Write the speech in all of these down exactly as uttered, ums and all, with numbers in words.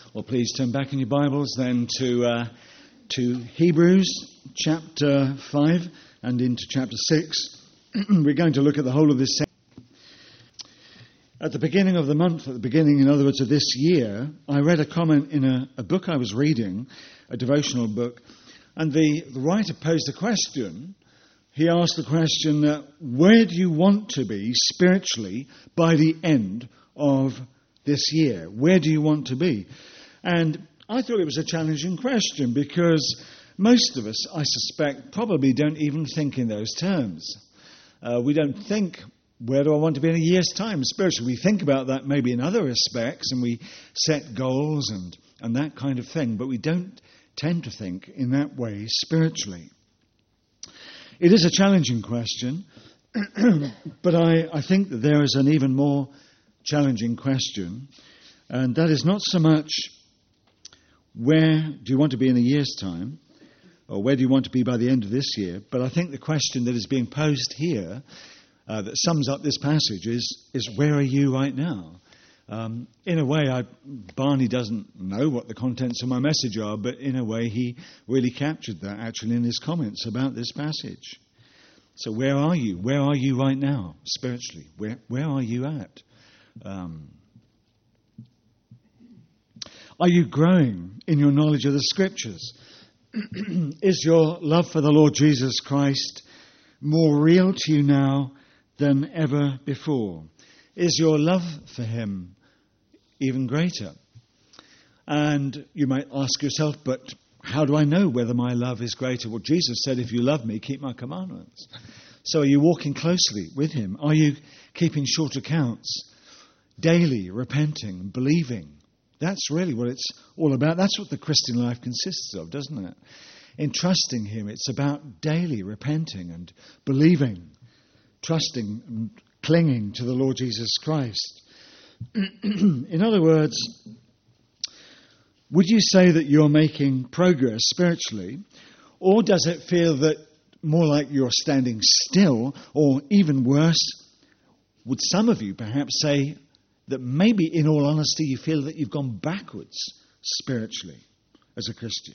Well, please turn back in your Bibles then to uh, to Hebrews chapter five and into chapter six. We're going to look at the whole of this section. At the beginning of the month, at the beginning, in other words, of this year, I read a comment in a, a book I was reading, a devotional book, and the, the writer posed a question. He asked the question, uh, where do you want to be spiritually by the end of this year? Where do you want to be? And I thought it was a challenging question because most of us, I suspect, probably don't even think in those terms. Uh, we don't think, where do I want to be in a year's time spiritually? We think about that maybe in other respects, and we set goals and, and that kind of thing, but we don't tend to think in that way spiritually. It is a challenging question, but I, I think that there is an even more challenging question, and that is not so much where do you want to be in a year's time, or where do you want to be by the end of this year, but I think the question that is being posed here uh, that sums up this passage is, is where are you right now? Um, in a way, I, Barney doesn't know what the contents of my message are, but in a way he really captured that actually in his comments about this passage. So where are you? Where are you right now spiritually? Where where are you at? Um, are you growing in your knowledge of the Scriptures? Is your love for the Lord Jesus Christ more real to you now than ever before? Is your love for Him even greater? And you might ask yourself, but how do I know whether my love is greater? Well, Jesus said, if you love me, keep my commandments. So are you walking closely with Him? Are you keeping short accounts, daily repenting, believing? That's really what it's all about. That's what the Christian life consists of, doesn't it? In trusting Him, it's about daily repenting and believing, trusting and clinging to the Lord Jesus Christ. In other words, would you say that you're making progress spiritually, or does it feel that more like you're standing still, or even worse, would some of you perhaps say that maybe in all honesty you feel that you've gone backwards spiritually as a Christian?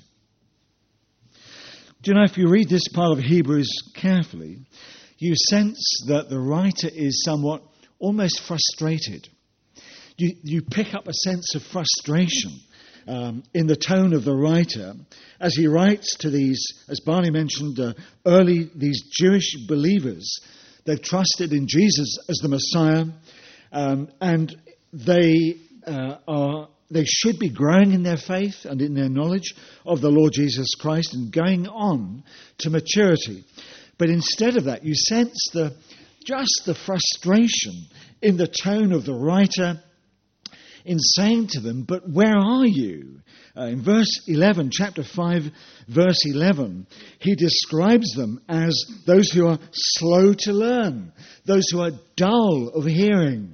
Do you know, if you read this part of Hebrews carefully, you sense that the writer is somewhat almost frustrated. You, you pick up a sense of frustration um, in the tone of the writer as he writes to these, as Barney mentioned, uh, early, these Jewish believers. They've trusted in Jesus as the Messiah, um, and they uh, are they should be growing in their faith and in their knowledge of the Lord Jesus Christ and going on to maturity. But instead of that, you sense the just the frustration in the tone of the writer in saying to them, but where are you? Uh, in verse eleven, chapter five, verse eleven, he describes them as those who are slow to learn, those who are dull of hearing.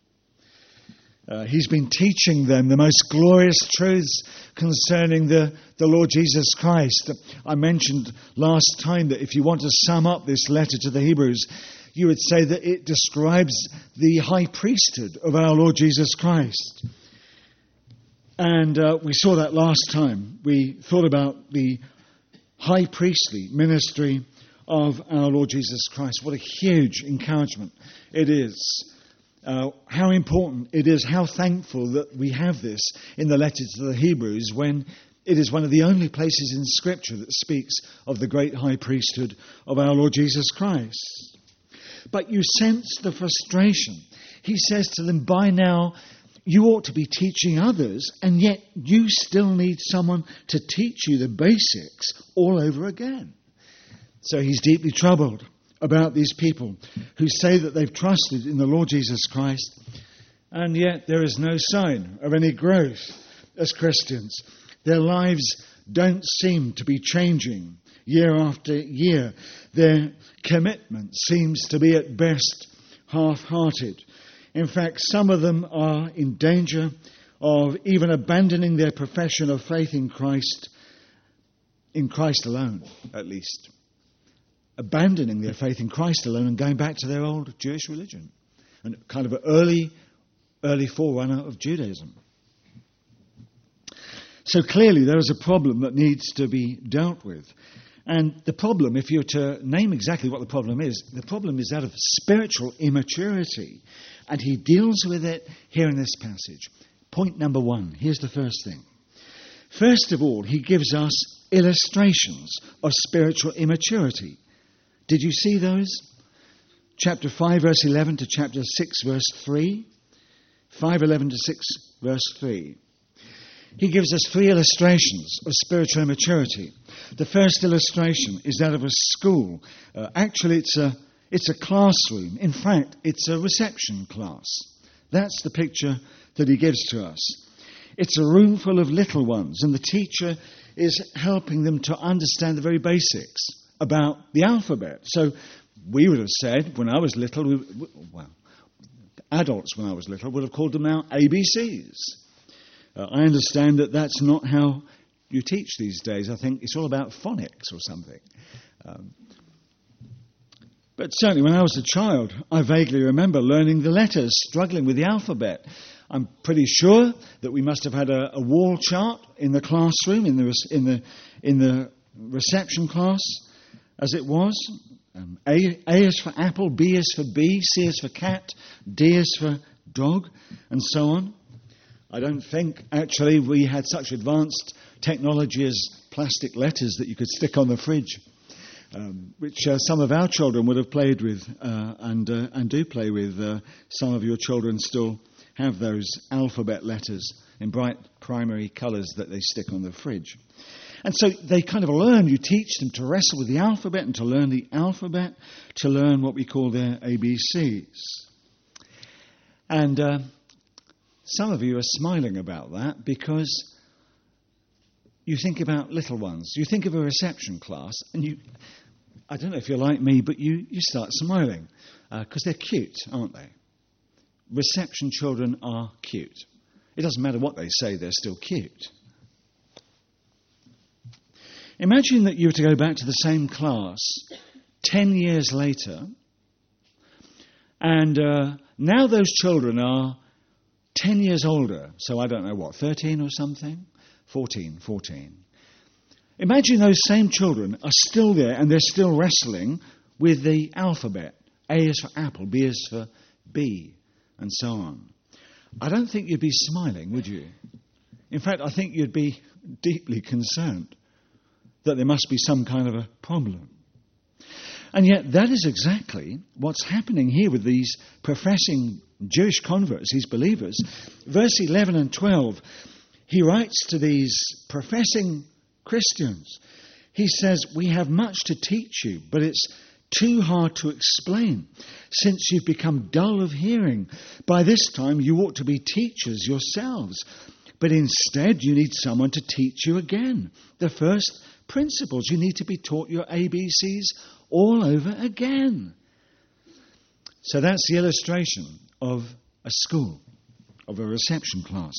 Uh, he's been teaching them the most glorious truths concerning the, the Lord Jesus Christ. I mentioned last time that if you want to sum up this letter to the Hebrews, you would say that it describes the high priesthood of our Lord Jesus Christ. And uh, we saw that last time. We thought about the high priestly ministry of our Lord Jesus Christ. What a huge encouragement it is. Uh, how important it is, how thankful that we have this in the letter to the Hebrews when it is one of the only places in Scripture that speaks of the great high priesthood of our Lord Jesus Christ. But you sense the frustration. He says to them, by now you ought to be teaching others, and yet you still need someone to teach you the basics all over again. So he's deeply troubled about these people who say that they've trusted in the Lord Jesus Christ, and yet there is no sign of any growth as Christians. Their lives don't seem to be changing year after year. Their commitment seems to be at best half-hearted. In fact, some of them are in danger of even abandoning their profession of faith in Christ, in Christ alone, at least. Abandoning their faith in Christ alone and going back to their old Jewish religion. And kind of an early, early forerunner of Judaism. So clearly there is a problem that needs to be dealt with. And the problem, if you're to name exactly what the problem is, the problem is that of spiritual immaturity. And he deals with it here in this passage. Point number one, here's the first thing. First of all, he gives us illustrations of spiritual immaturity. Did you see those? Chapter five, verse eleven to chapter six, verse three. five eleven to six, verse three. He gives us three illustrations of spiritual immaturity. The first illustration is that of a school. Uh, actually, it's a, it's a classroom. In fact, it's a reception class. That's the picture that he gives to us. It's a room full of little ones, and the teacher is helping them to understand the very basics about the alphabet. So we would have said, when I was little, we, well, adults when I was little would have called them out A B Cs. Uh, I understand that that's not how you teach these days. I think it's all about phonics or something. Um, but certainly when I was a child, I vaguely remember learning the letters, struggling with the alphabet. I'm pretty sure that we must have had a, a wall chart in the classroom, in the in the in the reception class, as it was. Um, A, A is for apple, B is for bee, C is for cat, D is for dog, and so on. I don't think, actually, we had such advanced technology as plastic letters that you could stick on the fridge, um, which uh, some of our children would have played with uh, and uh, and do play with. Uh, some of your children still have those alphabet letters in bright primary colours that they stick on the fridge. And so they kind of learn, you teach them to wrestle with the alphabet and to learn the alphabet, to learn what we call their A B Cs. And uh, some of you are smiling about that because you think about little ones. You think of a reception class and you, I don't know if you're like me, but you, you start smiling because uh, they're cute, aren't they? Reception children are cute. It doesn't matter what they say, they're still cute. Imagine that you were to go back to the same class ten years later, and uh, now those children are ten years older, so I don't know what, thirteen or something? fourteen, fourteen. Imagine those same children are still there and they're still wrestling with the alphabet. A is for apple, B is for bee, and so on. I don't think you'd be smiling, would you? In fact, I think you'd be deeply concerned that there must be some kind of a problem. And yet that is exactly what's happening here with these professing Jewish converts, these believers. Verse eleven and twelve, he writes to these professing Christians. He says, we have much to teach you, but it's too hard to explain, since you've become dull of hearing. By this time you ought to be teachers yourselves, but instead you need someone to teach you again the first principles. You need to be taught your A B Cs all over again. So that's the illustration of a school, of a reception class.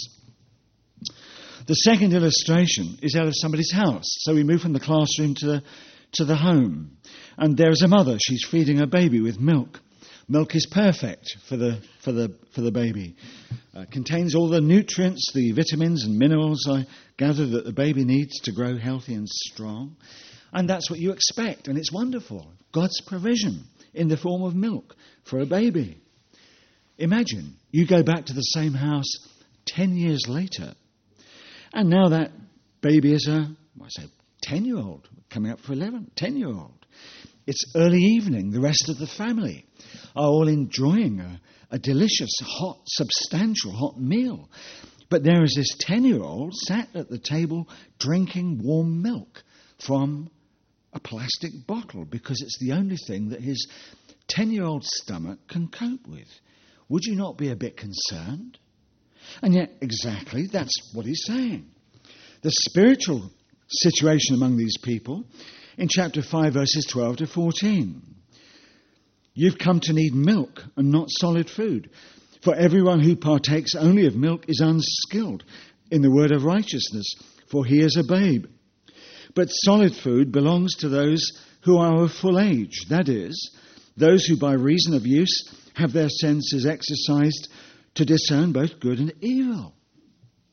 The second illustration is out of somebody's house. So we move from the classroom to the, to the home. And there's a mother. She's feeding her baby with milk. Milk is perfect for the for the for the baby. Uh, contains all the nutrients, the vitamins and minerals, I gather, that the baby needs to grow healthy and strong. And that's what you expect. And it's wonderful. God's provision in the form of milk for a baby. Imagine you go back to the same house ten years later. And now that baby is a, I say, ten-year-old, coming up for eleven, ten-year-old. It's early evening. The rest of the family are all enjoying a, a delicious, hot, substantial hot meal. But there is this ten-year-old sat at the table drinking warm milk from a plastic bottle because it's the only thing that his ten-year-old stomach can cope with. Would you not be a bit concerned? And yet, exactly, that's what he's saying. The spiritual situation among these people in chapter five, verses twelve to fourteen. You've come to need milk and not solid food. For everyone who partakes only of milk is unskilled in the word of righteousness, for he is a babe. But solid food belongs to those who are of full age, that is, those who by reason of use have their senses exercised to discern both good and evil.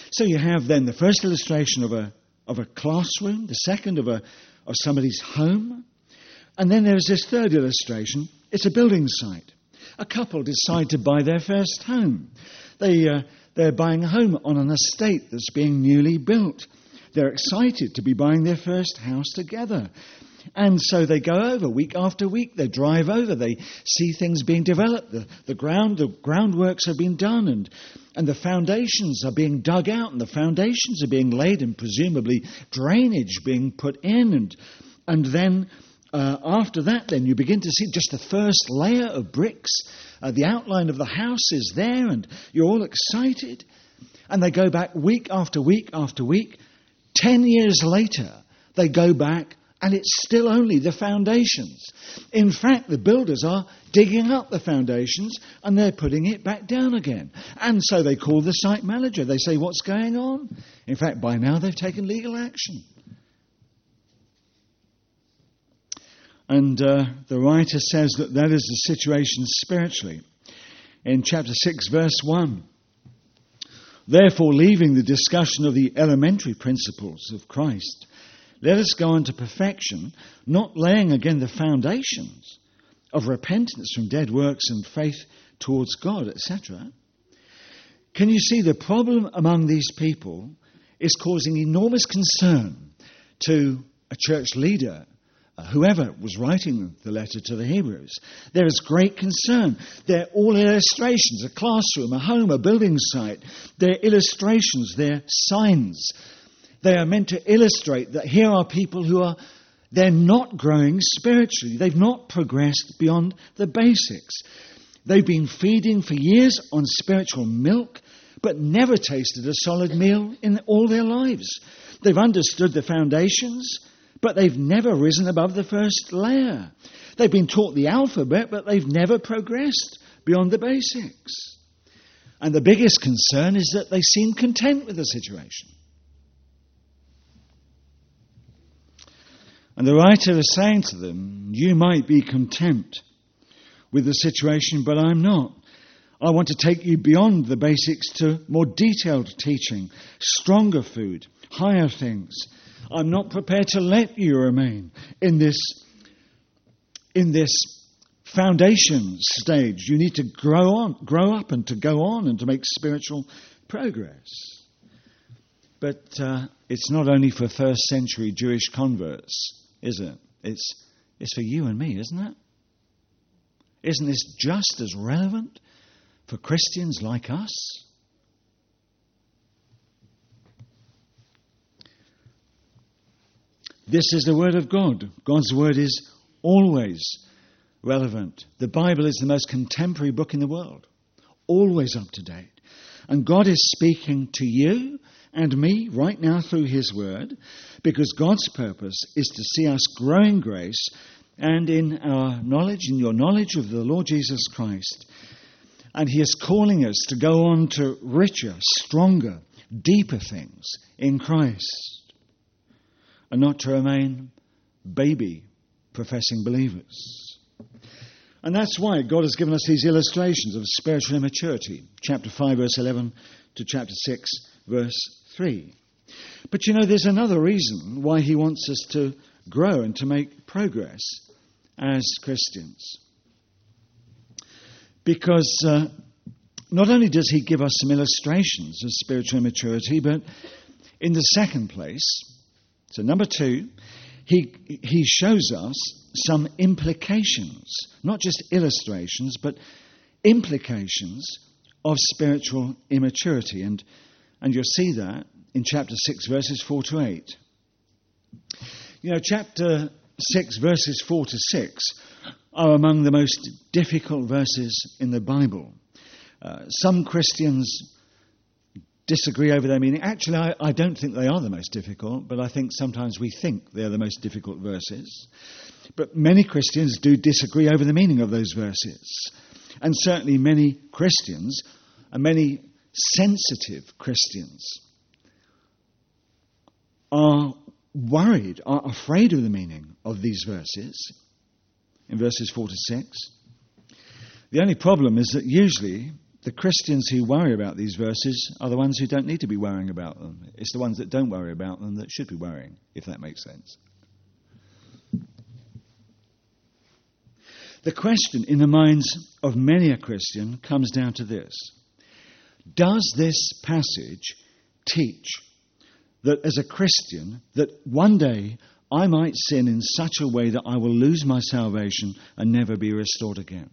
So you have then the first illustration of a of a classroom, the second of a of somebody's home, and then there's this third illustration. It's a building site. A couple decide to buy their first home. They uh, they're buying a home on an estate that's being newly built. They're excited to be buying their first house together. And so they go over week after week. They drive over. They see things being developed. The, the ground, the groundworks have been done, and and the foundations are being dug out, and the foundations are being laid, and presumably drainage being put in, and and then uh, after that, then you begin to see just the first layer of bricks. Uh, the outline of the house is there, and you're all excited. And they go back week after week after week. Ten years later, they go back, and it's still only the foundations. In fact, the builders are digging up the foundations and they're putting it back down again. And so they call the site manager. They say, what's going on? In fact, by now they've taken legal action. And uh, the writer says that that is the situation spiritually. In chapter six, verse one. Therefore, leaving the discussion of the elementary principles of Christ, let us go on to perfection, not laying again the foundations of repentance from dead works and faith towards God, et cetera. Can you see the problem among these people is causing enormous concern to a church leader, uh, whoever was writing the letter to the Hebrews? There is great concern. They're all illustrations, a classroom, a home, a building site. They're illustrations, they're signs. They are meant to illustrate that here are people who are, they're not growing spiritually. They've not progressed beyond the basics. They've been feeding for years on spiritual milk, but never tasted a solid meal in all their lives. They've understood the foundations, but they've never risen above the first layer. They've been taught the alphabet, but they've never progressed beyond the basics. And the biggest concern is that they seem content with the situation. And the writer is saying to them, you might be content with the situation, but I'm not. I want to take you beyond the basics to more detailed teaching, stronger food, higher things. I'm not prepared to let you remain in this, in this foundation stage. You need to grow on, grow up and to go on and to make spiritual progress. But uh, it's not only for first century Jewish converts, is it? It's, it's for you and me, isn't it? Isn't this just as relevant for Christians like us? This is the Word of God. God's Word is always relevant. The Bible is the most contemporary book in the world, always up to date. And God is speaking to you and me right now through His Word, because God's purpose is to see us grow in grace and in our knowledge, in your knowledge of the Lord Jesus Christ. And He is calling us to go on to richer, stronger, deeper things in Christ, and not to remain baby professing believers. And that's why God has given us these illustrations of spiritual immaturity. Chapter five, verse eleven to chapter six, verse three. But you know, there's another reason why He wants us to grow and to make progress as Christians. Because uh, not only does He give us some illustrations of spiritual immaturity, but in the second place, so number two, He He shows us some implications, not just illustrations, but implications of spiritual immaturity. And, and you'll see that in chapter six, verses four to eight. You know, chapter six, verses four to six are among the most difficult verses in the Bible. Uh, some Christians disagree over their meaning. Actually, I, I don't think they are the most difficult, but I think sometimes we think they're the most difficult verses. But many Christians do disagree over the meaning of those verses. And certainly many Christians, and many sensitive Christians, are worried, are afraid of the meaning of these verses, in verses four to six. The only problem is that usually the Christians who worry about these verses are the ones who don't need to be worrying about them. It's the ones that don't worry about them that should be worrying, if that makes sense. The question in the minds of many a Christian comes down to this. Does this passage teach that as a Christian, that one day I might sin in such a way that I will lose my salvation and never be restored again?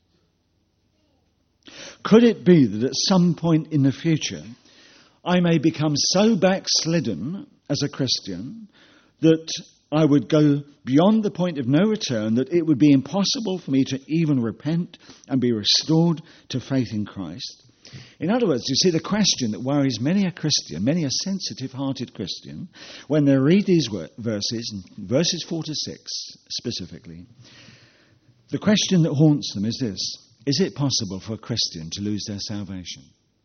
Could it be that at some point in the future I may become so backslidden as a Christian that I would go beyond the point of no return, that it would be impossible for me to even repent and be restored to faith in Christ? In other words, you see, the question that worries many a Christian, many a sensitive-hearted Christian, when they read these verses, verses four to six specifically, the question that haunts them is this: is it possible for a Christian to lose their salvation?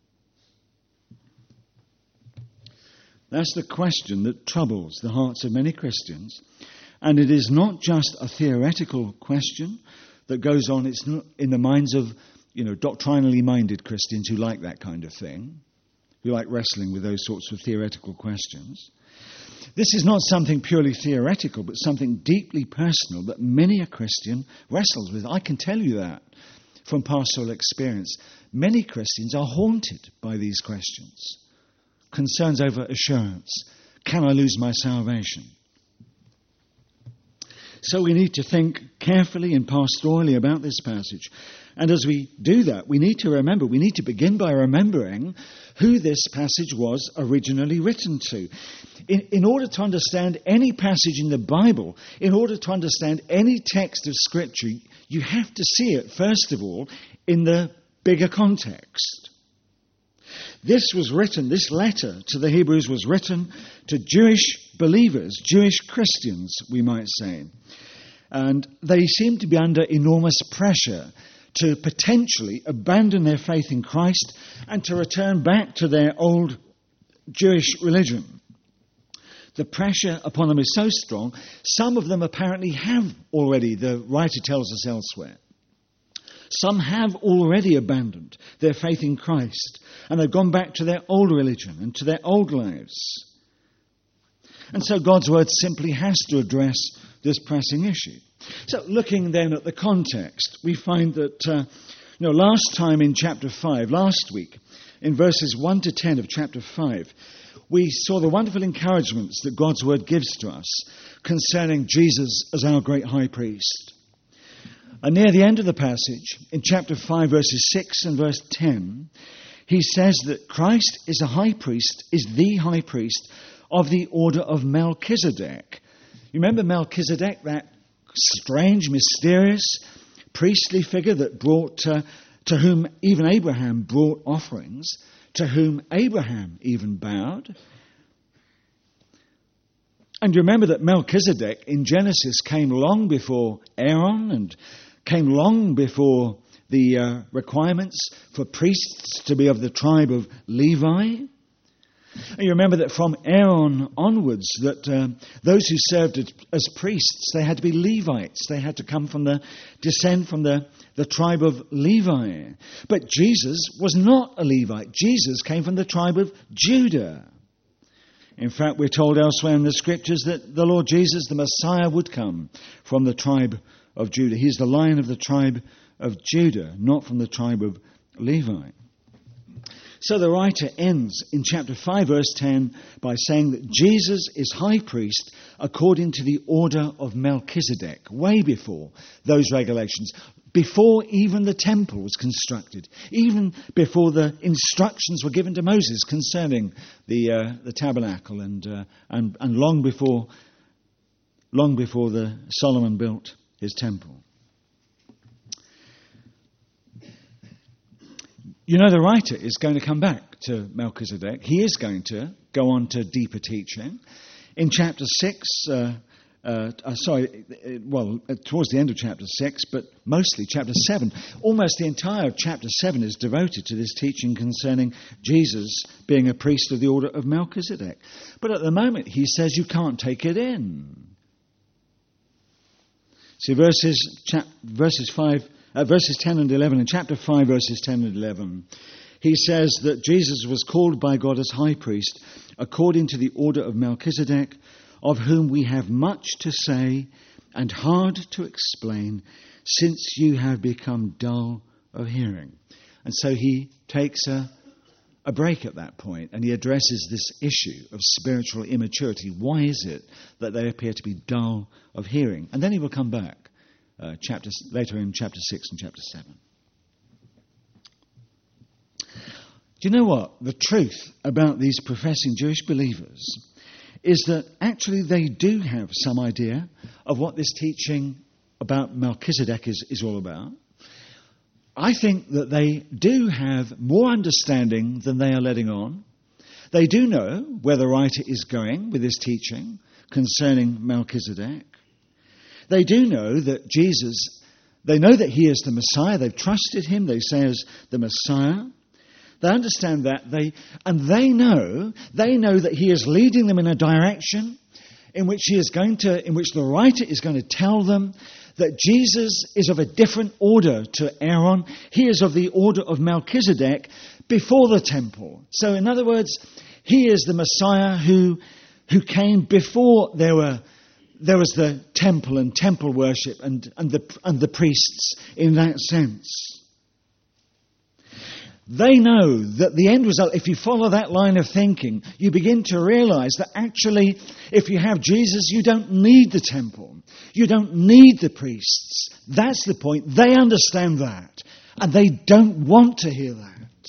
That's the question that troubles the hearts of many Christians. And it is not just a theoretical question that goes on. It's not in the minds of, you know, doctrinally minded Christians who like that kind of thing, who like wrestling with those sorts of theoretical questions. This is not something purely theoretical, but something deeply personal that many a Christian wrestles with. I can tell you that from pastoral experience. Many Christians are haunted by these questions. Concerns over assurance. Can I lose my salvation? So we need to think carefully and pastorally about this passage. And as we do that, we need to remember, we need to begin by remembering who this passage was originally written to. In, in order to understand any passage in the Bible, in order to understand any text of Scripture, you have to see it, first of all, in the bigger context. This was written, this letter to the Hebrews was written to Jewish believers, Jewish Christians, we might say. And they seemed to be under enormous pressure to potentially abandon their faith in Christ and to return back to their old Jewish religion. The pressure upon them is so strong, some of them apparently have already, the writer tells us elsewhere. Some have already abandoned their faith in Christ and they've gone back to their old religion and to their old lives. And so God's word simply has to address this pressing issue. So looking then at the context, we find that, uh, you know, last time in chapter five, last week, in verses one to ten of chapter five, we saw the wonderful encouragements that God's word gives to us concerning Jesus as our great high priest. And near the end of the passage, in chapter five, verses six and verse ten, he says that Christ is a high priest, is the high priest of the order of Melchizedek. You remember Melchizedek, that strange, mysterious, priestly figure that brought, uh, to whom even Abraham brought offerings, to whom Abraham even bowed. And you remember that Melchizedek in Genesis came long before Aaron and came long before the uh, requirements for priests to be of the tribe of Levi. And you remember that from Aaron onwards, that uh, those who served as priests, they had to be Levites. They had to come from the, descend from the, the tribe of Levi. But Jesus was not a Levite. Jesus came from the tribe of Judah. In fact, we're told elsewhere in the Scriptures that the Lord Jesus, the Messiah, would come from the tribe of Judah. He's the Lion of the tribe of Judah, not from the tribe of Levi. So the writer ends in chapter five, verse ten, by saying that Jesus is high priest according to the order of Melchizedek, way before those regulations, before even the temple was constructed, even before the instructions were given to Moses concerning the uh, the tabernacle, and uh, and and long before long before the Solomon built his temple. You know, the writer is going to come back to Melchizedek. He is going to go on to deeper teaching. In chapter six, uh, uh, uh, sorry, well, uh, towards the end of chapter six, but mostly chapter seven. Almost the entire of chapter seven is devoted to this teaching concerning Jesus being a priest of the order of Melchizedek. But at the moment, he says you can't take it in. See, verses, chap, verses five uh, verses ten and eleven, in chapter five, verses ten and eleven, he says that Jesus was called by God as high priest according to the order of Melchizedek, of whom we have much to say and hard to explain, since you have become dull of hearing. And so he takes a, a break at that point, and he addresses this issue of spiritual immaturity. Why is it that they appear to be dull of hearing? And then he will come back uh, chapter, later in chapter six and chapter seven. Do you know what? The truth about these professing Jewish believers is that actually they do have some idea of what this teaching about Melchizedek is, is all about. I think that they do have more understanding than they are letting on. They do know where the writer is going with this teaching concerning Melchizedek. They do know that Jesus, they know that he is the Messiah. They've trusted him, they say, as the Messiah. They understand that, they and they know, they know that he is leading them in a direction in which he is going to, in which the writer is going to tell them that Jesus is of a different order to Aaron. He is of the order of Melchizedek before the temple. So in other words, he is the Messiah who who came before there were there was the temple and temple worship and, and the and the priests in that sense. They know that the end result, if you follow that line of thinking, you begin to realize that actually, if you have Jesus, you don't need the temple. You don't need the priests. That's the point. They understand that. And they don't want to hear that.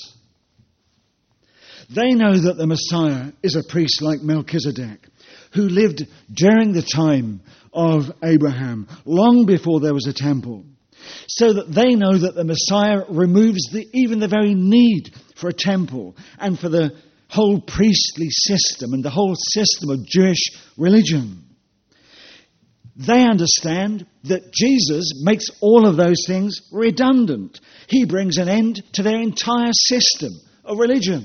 They know that the Messiah is a priest like Melchizedek, who lived during the time of Abraham, long before there was a temple. So that they know that the Messiah removes the, even the very need for a temple and for the whole priestly system and the whole system of Jewish religion. They understand that Jesus makes all of those things redundant. He brings an end to their entire system of religion.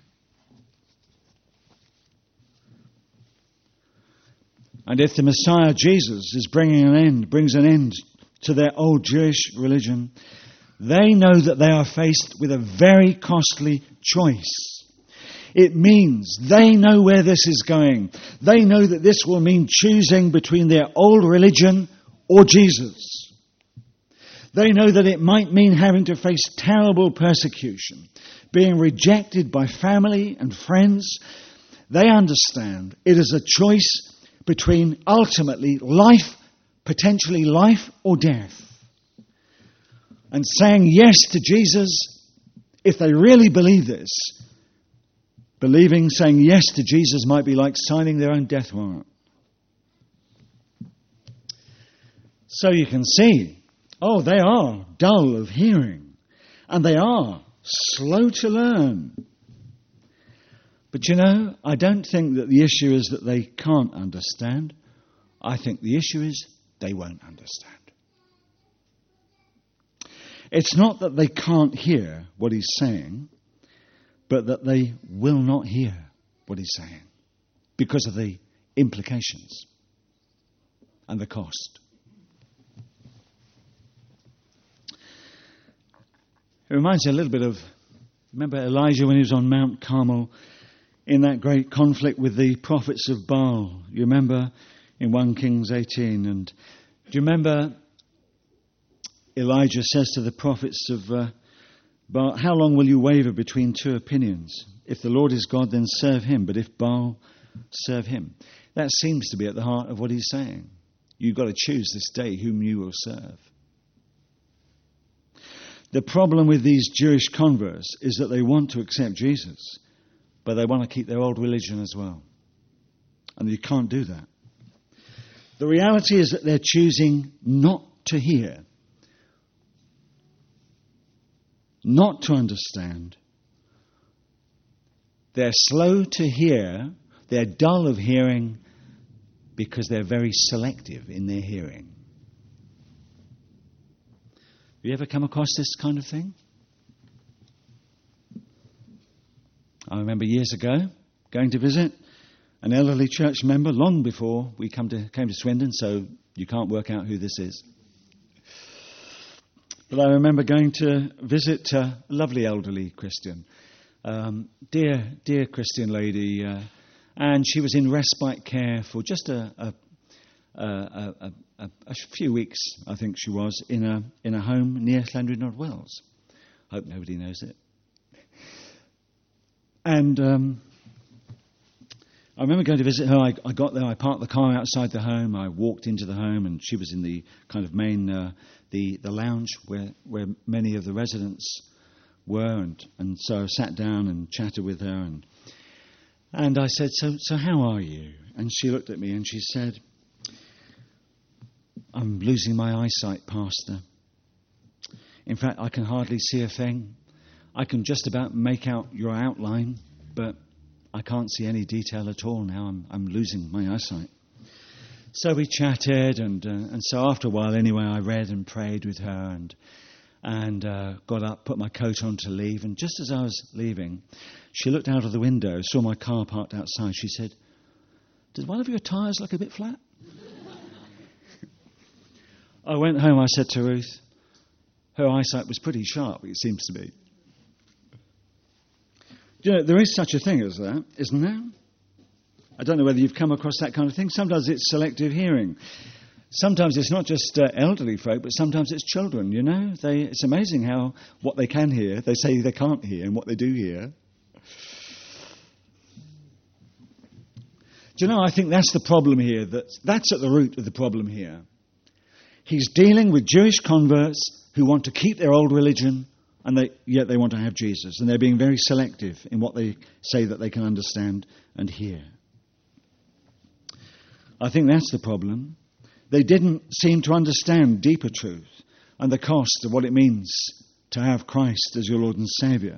And if the Messiah Jesus is bringing an end, brings an end to their old Jewish religion, they know that they are faced with a very costly choice. It means they know where this is going. They know that this will mean choosing between their old religion or Jesus. They know that it might mean having to face terrible persecution, being rejected by family and friends. They understand it is a choice between ultimately life, potentially life or death. And saying yes to Jesus, if they really believe this, believing, saying yes to Jesus might be like signing their own death warrant. So you can see, oh, they are dull of hearing, and they are slow to learn. But you know, I don't think that the issue is that they can't understand. I think the issue is they won't understand. It's not that they can't hear what he's saying, but that they will not hear what he's saying because of the implications and the cost. It reminds me a little bit of, remember Elijah when he was on Mount Carmel in that great conflict with the prophets of Baal? You remember in First Kings eighteen? And do you remember Elijah says to the prophets of uh, Baal, how long will you waver between two opinions? If the Lord is God, then serve him. But if Baal, serve him. That seems to be at the heart of what he's saying. You've got to choose this day whom you will serve. The problem with these Jewish converts is that they want to accept Jesus, but they want to keep their old religion as well. And you can't do that. The reality is that they're choosing not to hear, not to understand. They're slow to hear, they're dull of hearing because they're very selective in their hearing. Have you ever come across this kind of thing? I remember years ago going to visit an elderly church member long before we come to, came to Swindon, so you can't work out who this is. But I remember going to visit a lovely elderly Christian, um, dear, dear Christian lady, uh, and she was in respite care for just a, a, a, a, a, a few weeks, I think she was, in a in a home near Llandrindod Wells. Hope nobody knows it. And um, I remember going to visit her. I, I got there, I parked the car outside the home, I walked into the home, and she was in the kind of main, uh, the, the lounge where, where many of the residents were, and, and so I sat down and chatted with her, and and I said, so, so how are you? And she looked at me and she said, I'm losing my eyesight, Pastor. In fact, I can hardly see a thing. I can just about make out your outline, but I can't see any detail at all now. I'm, I'm losing my eyesight. So we chatted, and uh, and so after a while, anyway, I read and prayed with her, and and uh, got up, put my coat on to leave. And just as I was leaving, she looked out of the window, saw my car parked outside. She said, "Did one of your tyres look a bit flat?" I went home. I said to Ruth, her eyesight was pretty sharp, it seems to be. You know, there is such a thing as that, isn't there? I don't know whether you've come across that kind of thing. Sometimes it's selective hearing. Sometimes it's not just uh, elderly folk, but sometimes it's children, you know. They, it's amazing how what they can hear, they say they can't hear, and what they do hear. Do you know, I think that's the problem here. That, that's at the root of the problem here. He's dealing with Jewish converts who want to keep their old religion, and they, yet they want to have Jesus. And they're being very selective in what they say that they can understand and hear. I think that's the problem. They didn't seem to understand deeper truth and the cost of what it means to have Christ as your Lord and Saviour.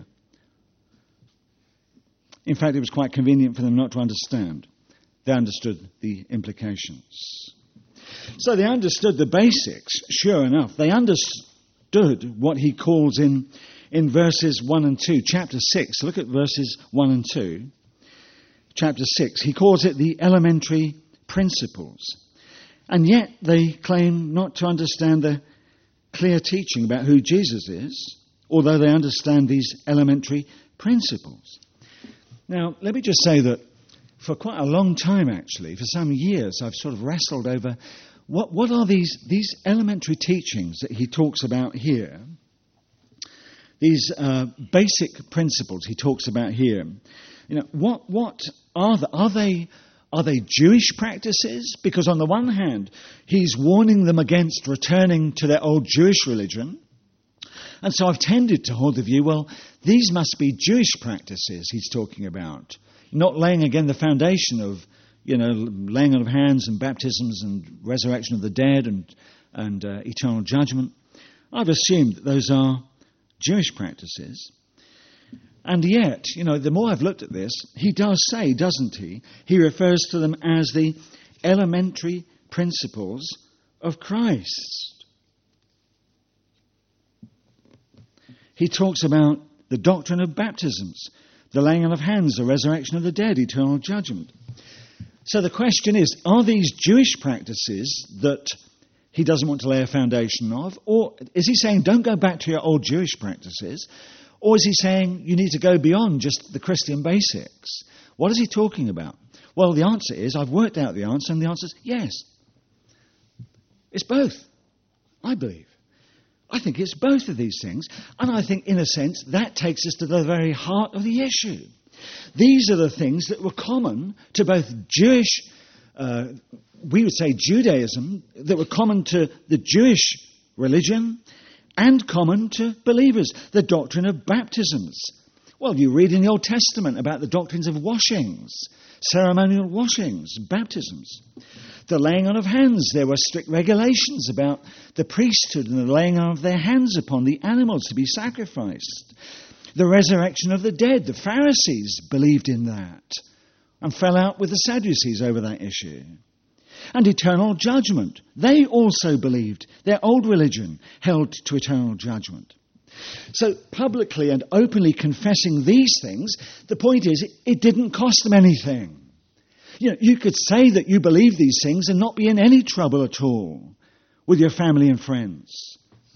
In fact, it was quite convenient for them not to understand. They understood the implications. So they understood the basics, sure enough. They understood what he calls in, in verses one and two, chapter six. Look at verses one and two. Chapter six, he calls it the elementary principles. And yet they claim not to understand the clear teaching about who Jesus is, although they understand these elementary principles. Now, let me just say that for quite a long time, actually, for some years, I've sort of wrestled over what, what are these, these elementary teachings that he talks about here, these uh, basic principles he talks about here. You know, what what are the, are they? Are they Jewish practices? Because on the one hand, he's warning them against returning to their old Jewish religion. And so I've tended to hold the view, well, these must be Jewish practices he's talking about. Not laying again the foundation of, you know, laying on of hands and baptisms and resurrection of the dead and, and uh, eternal judgment. I've assumed that those are Jewish practices. And yet, you know, the more I've looked at this, he does say, doesn't he? He refers to them as the elementary principles of Christ. He talks about the doctrine of baptisms, the laying on of hands, the resurrection of the dead, eternal judgment. So the question is, are these Jewish practices that he doesn't want to lay a foundation of? Or is he saying, don't go back to your old Jewish practices? Or is he saying you need to go beyond just the Christian basics? What is he talking about? Well, the answer is, I've worked out the answer, and the answer is yes. It's both, I believe. I think it's both of these things. And I think, in a sense, that takes us to the very heart of the issue. These are the things that were common to both Jewish, uh, we would say Judaism, that were common to the Jewish religion, and common to believers, the doctrine of baptisms. Well, you read in the Old Testament about the doctrines of washings, ceremonial washings, baptisms. The laying on of hands, there were strict regulations about the priesthood and the laying on of their hands upon the animals to be sacrificed. The resurrection of the dead, the Pharisees believed in that and fell out with the Sadducees over that issue. And eternal judgment. They also believed. Their old religion held to eternal judgment. So publicly and openly confessing these things, the point is it, it didn't cost them anything. You know, you could say that you believe these things and not be in any trouble at all with your family and friends.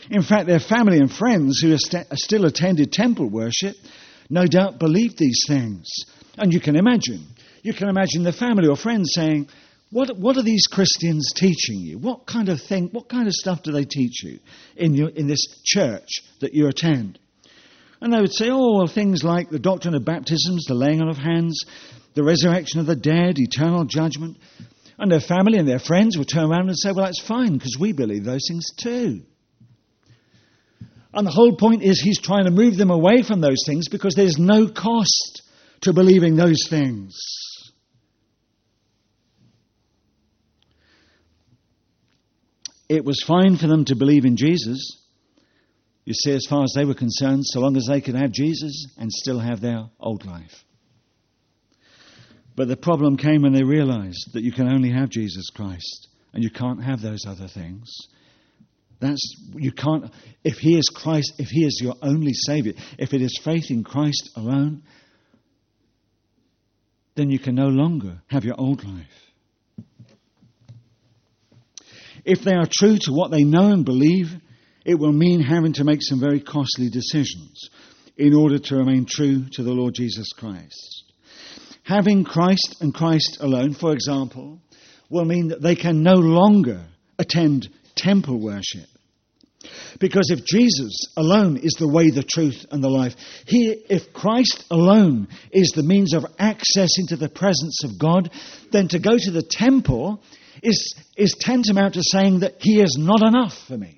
In fact, their family and friends who st- still attended temple worship no doubt believed these things. And you can imagine, you can imagine the family or friends saying, what, what are these Christians teaching you? What kind of thing, what kind of stuff do they teach you in, your, in this church that you attend? And they would say, oh, well, things like the doctrine of baptisms, the laying on of hands, the resurrection of the dead, eternal judgment. And their family and their friends would turn around and say, well, that's fine, because we believe those things too. And the whole point is he's trying to move them away from those things because there's no cost to believing those things. It was fine for them to believe in Jesus, you see, as far as they were concerned, so long as they could have Jesus and still have their old life. But the problem came when they realized that you can only have Jesus Christ and you can't have those other things. That's, you can't, if he is Christ, if he is your only Savior, if it is faith in Christ alone, then you can no longer have your old life. If they are true to what they know and believe, it will mean having to make some very costly decisions in order to remain true to the Lord Jesus Christ. Having Christ and Christ alone, for example, will mean that they can no longer attend temple worship. Because if Jesus alone is the way, the truth, and the life, he, if Christ alone is the means of access into the presence of God, then to go to the temple is, is tantamount to saying that he is not enough for me.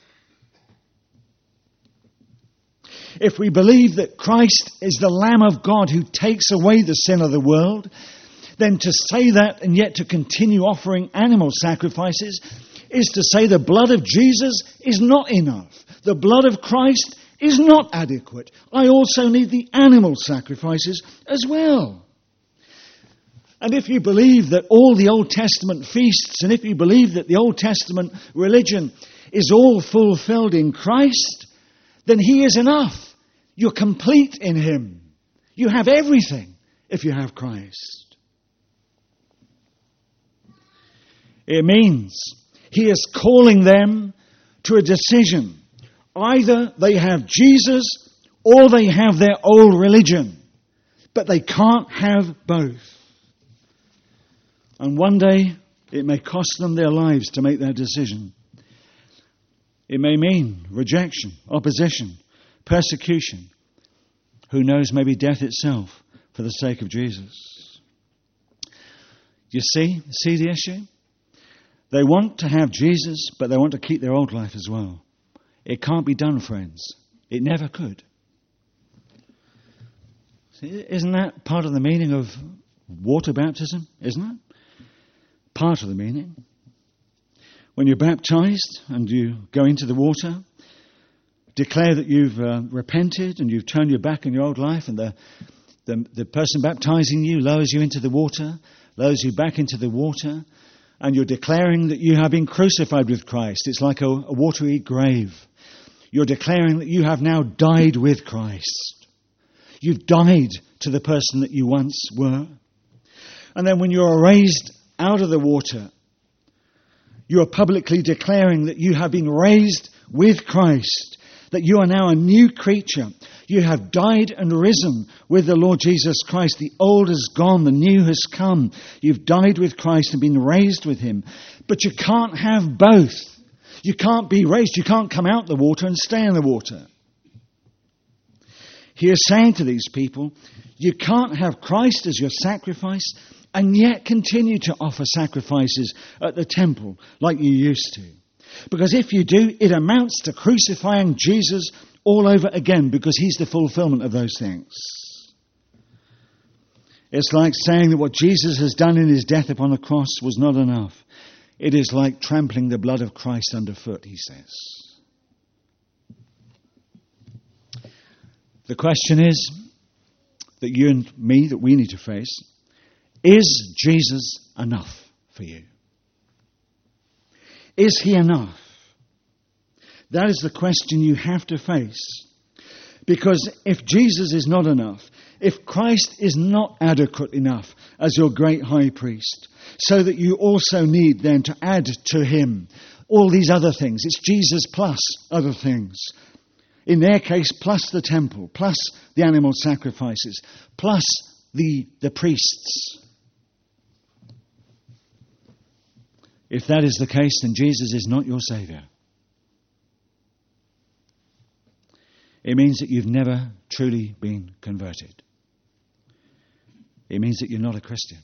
If we believe that Christ is the Lamb of God who takes away the sin of the world, then to say that and yet to continue offering animal sacrifices is to say the blood of Jesus is not enough. The blood of Christ is not adequate. I also need the animal sacrifices as well. And if you believe that all the Old Testament feasts, and if you believe that the Old Testament religion is all fulfilled in Christ, then he is enough. You're complete in him. You have everything if you have Christ. It means he is calling them to a decision. Either they have Jesus or they have their old religion. But they can't have both. And one day it may cost them their lives to make that decision. It may mean rejection, opposition, persecution. Who knows, maybe death itself for the sake of Jesus. You see, see the issue? They want to have Jesus, but they want to keep their old life as well. It can't be done, friends. It never could. See, isn't that part of the meaning of water baptism? Isn't it? Part of the meaning. When you're baptized and you go into the water, declare that you've uh, repented and you've turned your back on your old life, and the, the, the person baptizing you lowers you into the water, lowers you back into the water, and you're declaring that you have been crucified with Christ. It's like a, a watery grave. You're declaring that you have now died with Christ. You've died to the person that you once were. And then when you're raised out of the water, you are publicly declaring that you have been raised with Christ, that you are now a new creature. You have died and risen with the Lord Jesus Christ. The old is gone, the new has come. You've died with Christ and been raised with him. But you can't have both. You can't be raised. You can't come out the water and stay in the water. He is saying to these people, you can't have Christ as your sacrifice and yet continue to offer sacrifices at the temple like you used to. Because if you do, it amounts to crucifying Jesus all over again, because he's the fulfillment of those things. It's like saying that what Jesus has done in his death upon the cross was not enough. It is like trampling the blood of Christ underfoot, he says. The question is that you and me, that we need to face, is Jesus enough for you? Is he enough? That is the question you have to face. Because if Jesus is not enough, if Christ is not adequate enough as your great high priest, so that you also need then to add to him all these other things. It's Jesus plus other things. In their case, plus the temple, plus the animal sacrifices, plus the, the priests. If that is the case, then Jesus is not your Saviour. It means that you've never truly been converted. It means that you're not a Christian.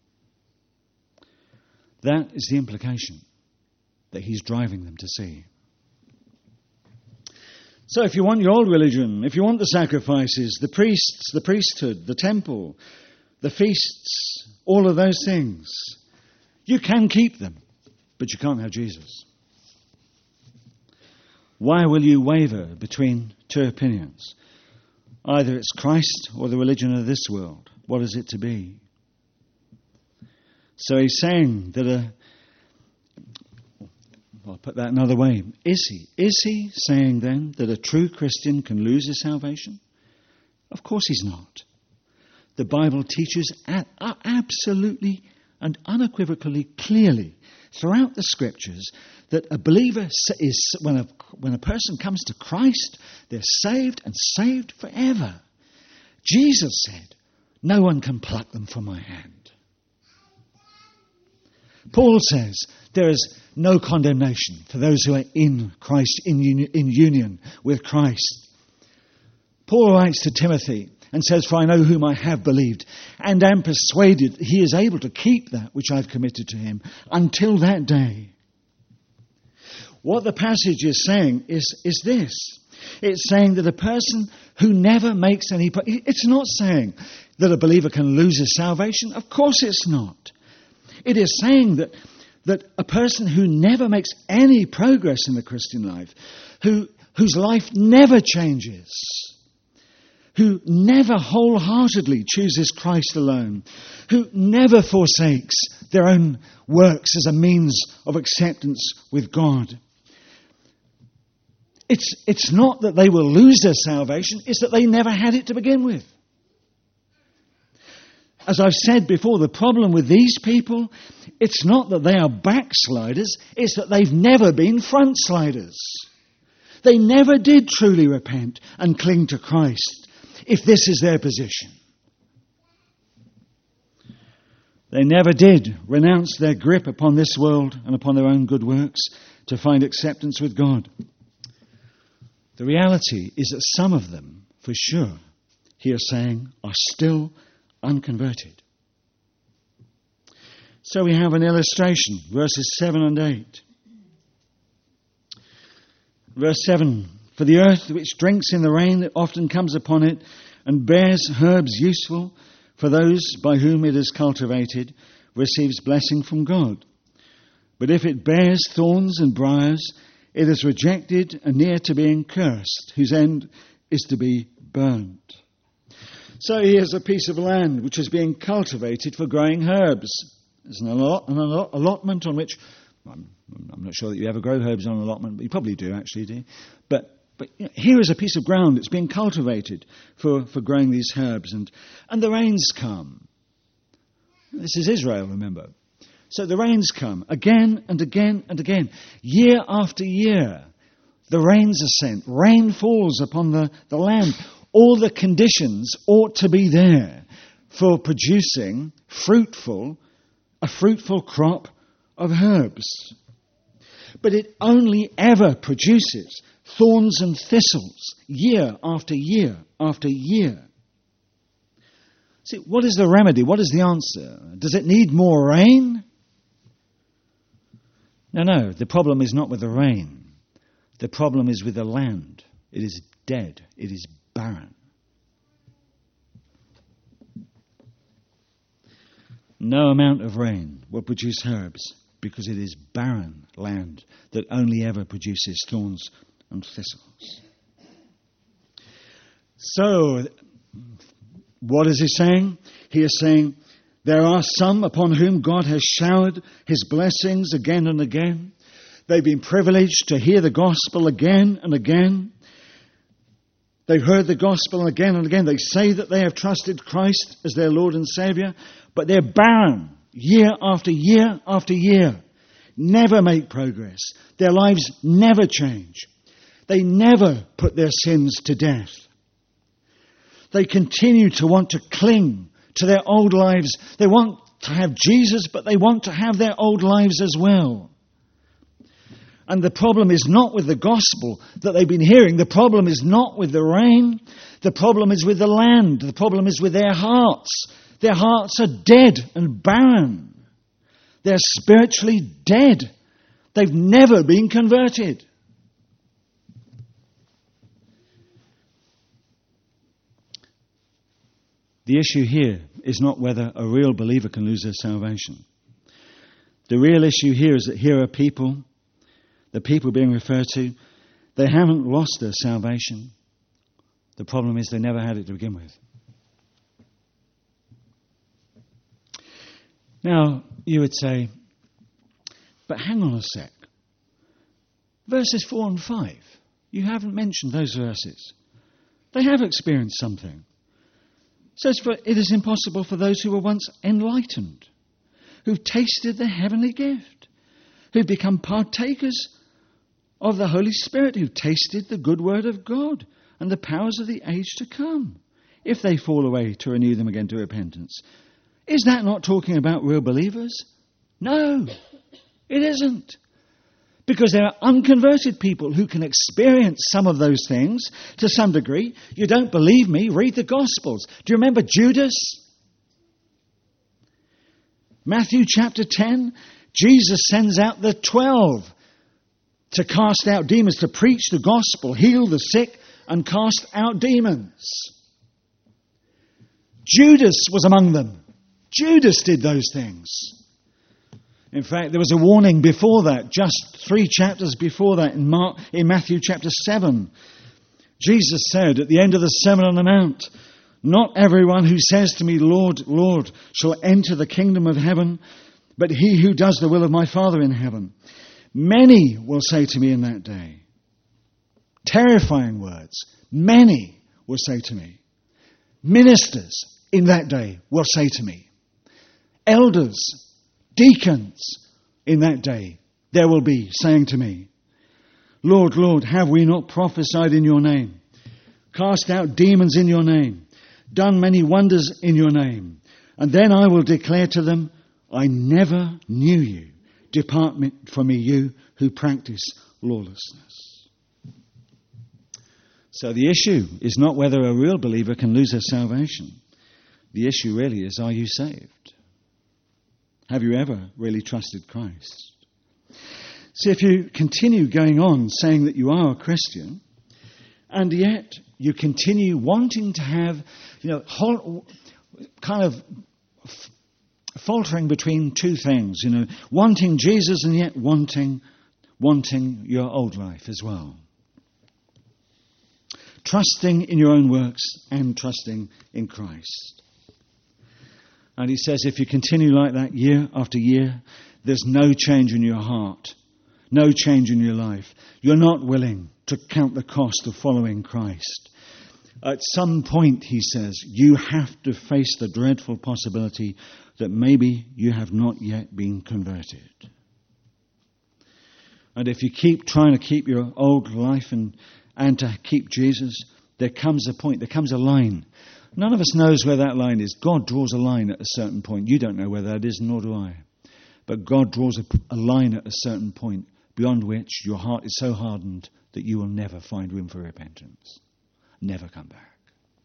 That is the implication that he's driving them to see. So if you want your old religion, if you want the sacrifices, the priests, the priesthood, the temple, the feasts, all of those things, you can keep them, but you can't have Jesus. Why will you waver between two opinions? Either it's Christ or the religion of this world. What is it to be? So he's saying that a... I'll put that another way. Is he? Is he saying then that a true Christian can lose his salvation? Of course he's not. The Bible teaches absolutely and unequivocally clearly throughout the Scriptures that a believer is, when a, when a person comes to Christ, they're saved and saved forever. Jesus said, no one can pluck them from my hand. Paul says, there is no condemnation for those who are in Christ, in, uni- in union with Christ. Paul writes to Timothy and says, for I know whom I have believed, and am persuaded he is able to keep that which I've committed to him until that day. What the passage is saying is, is this. It's saying that a person who never makes any... It's not saying that a believer can lose his salvation. Of course it's not. It is saying that, that a person who never makes any progress in the Christian life, who, whose life never changes, who never wholeheartedly chooses Christ alone, who never forsakes their own works as a means of acceptance with God. It's, it's not that they will lose their salvation, it's that they never had it to begin with. As I've said before, the problem with these people, it's not that they are backsliders, it's that they've never been frontsliders. They never did truly repent and cling to Christ, if this is their position. They never did renounce their grip upon this world and upon their own good works to find acceptance with God. The reality is that some of them, for sure, he is saying, are still unconverted. So we have an illustration, verses seven and eight. Verse seven, for the earth which drinks in the rain that often comes upon it and bears herbs useful for those by whom it is cultivated receives blessing from God. But if it bears thorns and briars, it is rejected and near to being cursed, whose end is to be burned. So here's a piece of land which is being cultivated for growing herbs. There's an, allot, an allot, allotment on which, I'm, I'm not sure that you ever grow herbs on an allotment, but you probably do actually, do you? But, but you know, here is a piece of ground that's being cultivated for, for growing these herbs, and, and the rains come. This is Israel, remember. So the rains come again and again and again. Year after year, the rains are sent. Rain falls upon the, the land. All the conditions ought to be there for producing fruitful, a fruitful crop of herbs. But it only ever produces thorns and thistles year after year after year. See, what is the remedy? What is the answer? Does it need more rain? No, no, the problem is not with the rain. The problem is with the land. It is dead. It is barren. No amount of rain will produce herbs because it is barren land that only ever produces thorns and thistles. So, what is he saying? He is saying, there are some upon whom God has showered his blessings again and again. They've been privileged to hear the gospel again and again. They've heard the gospel again and again. They say that they have trusted Christ as their Lord and Saviour, but they're barren year after year after year. never make progress. Their lives never change. They never put their sins to death. They continue to want to cling to their old lives. They want to have Jesus, but they want to have their old lives as well. And the problem is not with the gospel that they've been hearing. The problem is not with the rain. The problem is with the land. The problem is with their hearts. Their hearts are dead and barren. They're spiritually dead. They've never been converted. The issue here is not whether a real believer can lose their salvation. The real issue here is that here are people, the people being referred to, they haven't lost their salvation. The problem is they never had it to begin with. Now, you would say, but hang on a sec. Verses four and five, you haven't mentioned those verses. They have experienced something. It says, for it is impossible for those who were once enlightened, who've tasted the heavenly gift, who've become partakers of the Holy Spirit, who've tasted the good word of God and the powers of the age to come, if they fall away, to renew them again to repentance. Is that not talking about real believers? No, it isn't. Because there are unconverted people who can experience some of those things to some degree. You don't believe me? Read the Gospels. Do you remember Judas? Matthew chapter ten, Jesus sends out the twelve to cast out demons, to preach the gospel, heal the sick, and cast out demons. Judas was among them. Judas did those things. In fact, there was a warning before that, just three chapters before that, in, Mark, in Matthew chapter seven. Jesus said at the end of the Sermon on the Mount, not everyone who says to me, Lord, Lord, shall enter the kingdom of heaven, but he who does the will of my Father in heaven. Many will say to me in that day, terrifying words, many will say to me, ministers in that day will say to me, elders, deacons in that day, there will be saying to me, Lord, Lord, have we not prophesied in your name, cast out demons in your name, done many wonders in your name? And then I will declare to them, I never knew you. Depart from me, you who practice lawlessness. So the issue is not whether a real believer can lose their salvation. The issue really is, are you saved? Have you ever really trusted Christ? See, if you continue going on saying that you are a Christian, and yet you continue wanting to have, you know, whole, kind of f- faltering between two things, you know, wanting Jesus and yet wanting, wanting your old life as well. Trusting in your own works and trusting in Christ. And he says, if you continue like that year after year, there's no change in your heart, no change in your life. You're not willing to count the cost of following Christ. At some point, he says, you have to face the dreadful possibility that maybe you have not yet been converted. And if you keep trying to keep your old life and, and to keep Jesus, there comes a point, there comes a line. None of us knows where that line is. God draws a line at a certain point. You don't know where that is, nor do I. But God draws a, a line at a certain point beyond which your heart is so hardened that you will never find room for repentance. Never come back.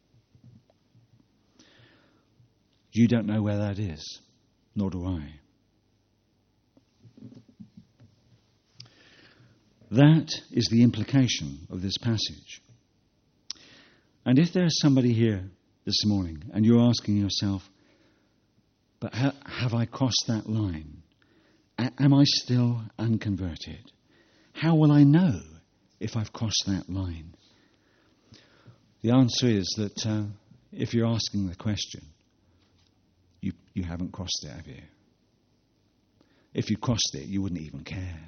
You don't know where that is, nor do I. That is the implication of this passage. And if there is somebody here this morning and you're asking yourself, but ha- have I crossed that line? A- am I still unconverted? How will I know if I've crossed that line? The answer is that uh, if you're asking the question, you, you haven't crossed it, have you? If you crossed it, you wouldn't even care.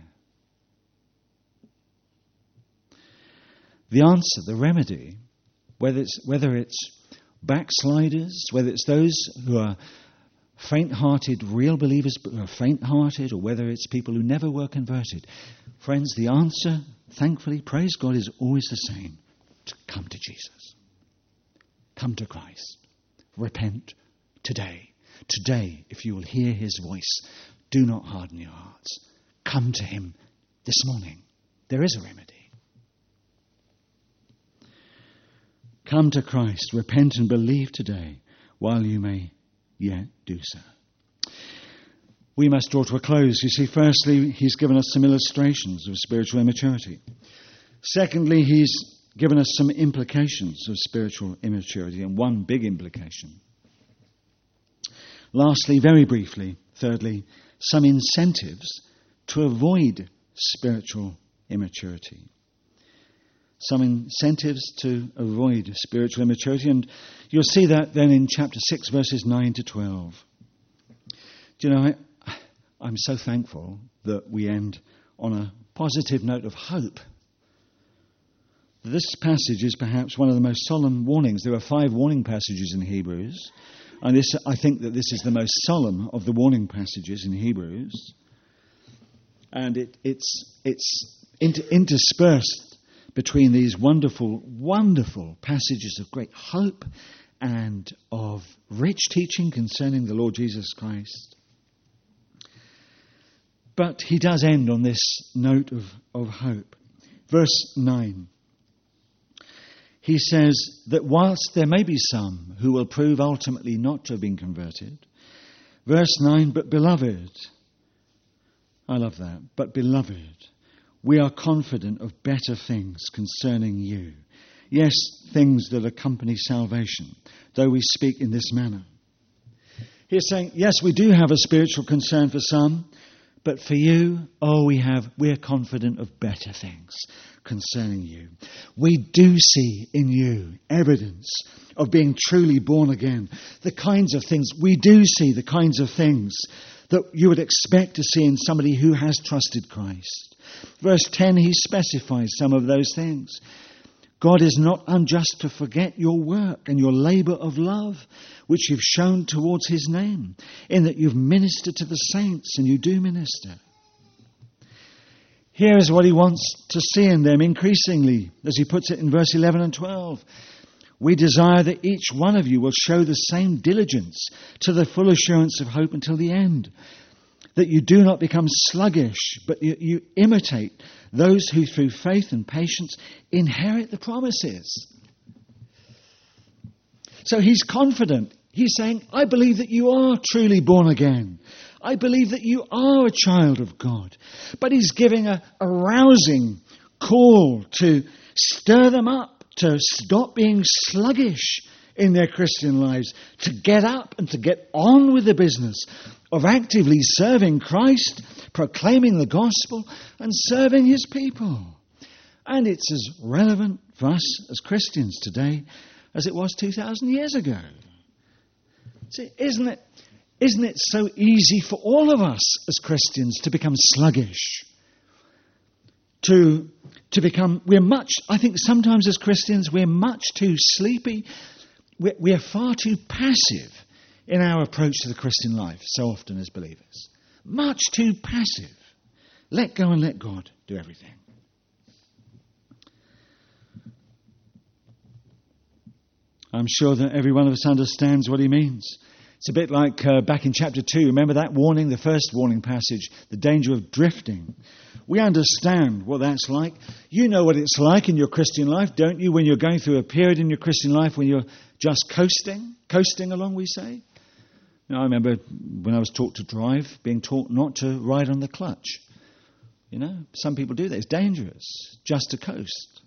The answer, the remedy, whether it's, whether it's backsliders, whether it's those who are faint-hearted real believers who are faint-hearted, or whether it's people who never were converted. Friends, the answer, thankfully, praise God, is always the same. To come to Jesus. Come to Christ. Repent today. Today, if you will hear his voice, do not harden your hearts. Come to him this morning. There is a remedy. Come to Christ, repent and believe today while you may yet do so. We must draw to a close. You see, firstly, he's given us some illustrations of spiritual immaturity. Secondly, he's given us some implications of spiritual immaturity, and one big implication. Lastly, very briefly, thirdly, some incentives to avoid spiritual immaturity. Some incentives to avoid spiritual immaturity, and you'll see that then in chapter six, verses nine to twelve. Do you know, I, I'm so thankful that we end on a positive note of hope. This passage is perhaps one of the most solemn warnings. There are five warning passages in Hebrews, and this, I think that this is the most solemn of the warning passages in Hebrews. And it, it's, it's inter, interspersed between these wonderful, wonderful passages of great hope and of rich teaching concerning the Lord Jesus Christ. But he does end on this note of, of hope. Verse nine. He says that whilst there may be some who will prove ultimately not to have been converted, verse nine, but beloved, I love that, but beloved, we are confident of better things concerning you. Yes, things that accompany salvation, though we speak in this manner. He's saying, yes, we do have a spiritual concern for some, but for you, oh, we have, we're confident of better things concerning you. We do see in you evidence of being truly born again. The kinds of things, we do see the kinds of things that you would expect to see in somebody who has trusted Christ. Verse ten, he specifies some of those things. God is not unjust to forget your work and your labour of love, which you've shown towards his name, in that you've ministered to the saints, and you do minister. Here is what he wants to see in them increasingly, as he puts it in verse eleven and twelve. We desire that each one of you will show the same diligence to the full assurance of hope until the end, that you do not become sluggish, but you, you imitate those who through faith and patience inherit the promises. So he's confident. He's saying, I believe that you are truly born again. I believe that you are a child of God. But he's giving a, a rousing call to stir them up, to stop being sluggish in their Christian lives, to get up and to get on with the business of actively serving Christ, proclaiming the gospel, and serving his people. And it's as relevant for us as Christians today as it was two thousand years ago. See, isn't it, isn't it so easy for all of us as Christians to become sluggish? To, to become, we're much, I think sometimes as Christians, we're much too sleepy. We're, we're far too passive in our approach to the Christian life, so often as believers. Much too passive. Let go and let God do everything. I'm sure that every one of us understands what he means. It's a bit like uh, back in chapter two. Remember that warning, the first warning passage, the danger of drifting. We understand what that's like. You know what it's like in your Christian life, don't you, when you're going through a period in your Christian life when you're just coasting, coasting along, we say. You know, I remember when I was taught to drive, being taught not to ride on the clutch. You know, some people do that. It's dangerous just to coast.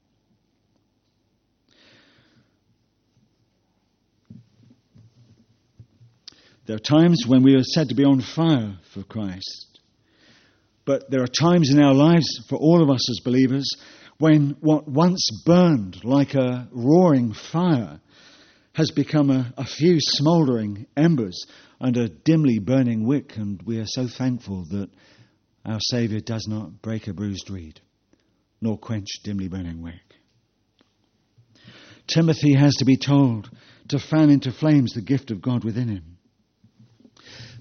There are times when we are said to be on fire for Christ. But there are times in our lives, for all of us as believers, when what once burned like a roaring fire has become a, a few smouldering embers and a dimly burning wick, and we are so thankful that our Saviour does not break a bruised reed, nor quench dimly burning wick. Timothy has to be told to fan into flames the gift of God within him.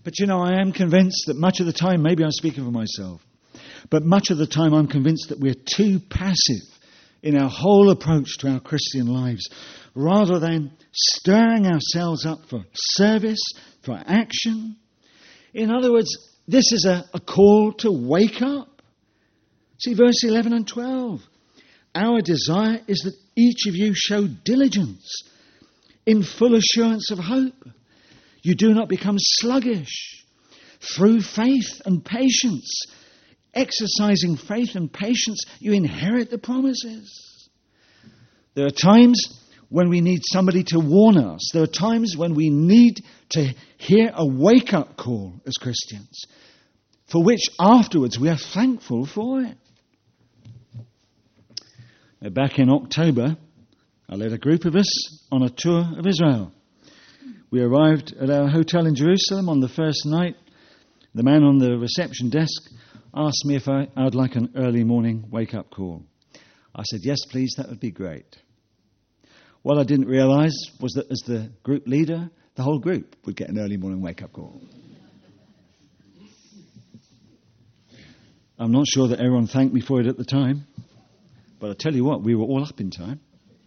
But you know, I am convinced that much of the time, maybe I'm speaking for myself, but much of the time I'm convinced that we're too passive in our whole approach to our Christian lives, rather than stirring ourselves up for service, for action. In other words, this is a, a call to wake up. See verse eleven and twelve. Our desire is that each of you show diligence in full assurance of hope. You do not become sluggish. Through faith and patience, exercising faith and patience, you inherit the promises. There are times when we need somebody to warn us. There are times when we need to hear a wake-up call as Christians, for which afterwards we are thankful for it. Now, back in October, I led a group of us on a tour of Israel. We arrived at our hotel in Jerusalem on the first night. The man on the reception desk asked me if I, I would like an early morning wake-up call. I said, yes, please, that would be great. What I didn't realise was that as the group leader, the whole group would get an early morning wake-up call. I'm not sure that everyone thanked me for it at the time, but I tell you what, we were all up in time.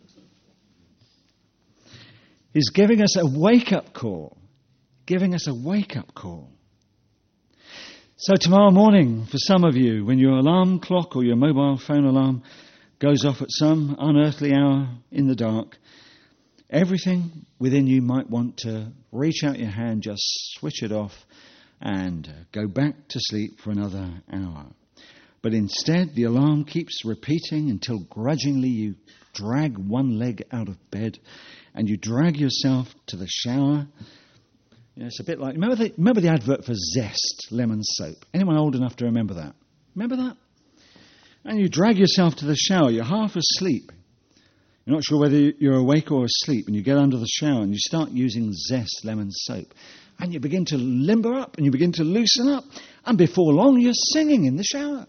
He's giving us a wake-up call, giving us a wake-up call. So tomorrow morning, for some of you, when your alarm clock or your mobile phone alarm goes off at some unearthly hour in the dark, everything within you might want to reach out your hand, just switch it off and go back to sleep for another hour. But instead, the alarm keeps repeating until grudgingly you drag one leg out of bed and you drag yourself to the shower. You know, it's a bit like, remember the, remember the advert for Zest lemon soap? Anyone old enough to remember that? Remember that? And you drag yourself to the shower. You're half asleep. You're not sure whether you're awake or asleep. And you get under the shower and you start using Zest lemon soap. And you begin to limber up and you begin to loosen up. And before long, you're singing in the shower.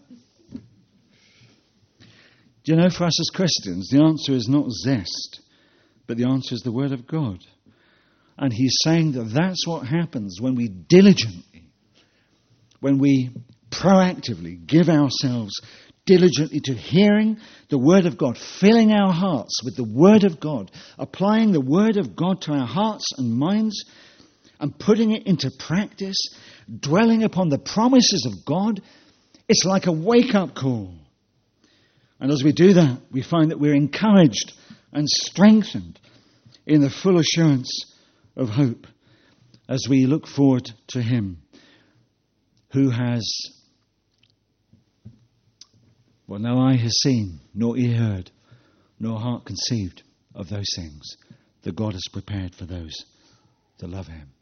Do you know, for us as Christians, the answer is not Zest, but the answer is the Word of God. And he's saying that that's what happens when we diligently, when we proactively give ourselves diligently to hearing the Word of God, filling our hearts with the Word of God, applying the Word of God to our hearts and minds, and putting it into practice, dwelling upon the promises of God. It's like a wake-up call. And as we do that, we find that we're encouraged and strengthened in the full assurance of hope as we look forward to him who has, well, no eye has seen, nor ear heard, nor heart conceived of those things that God has prepared for those that love him.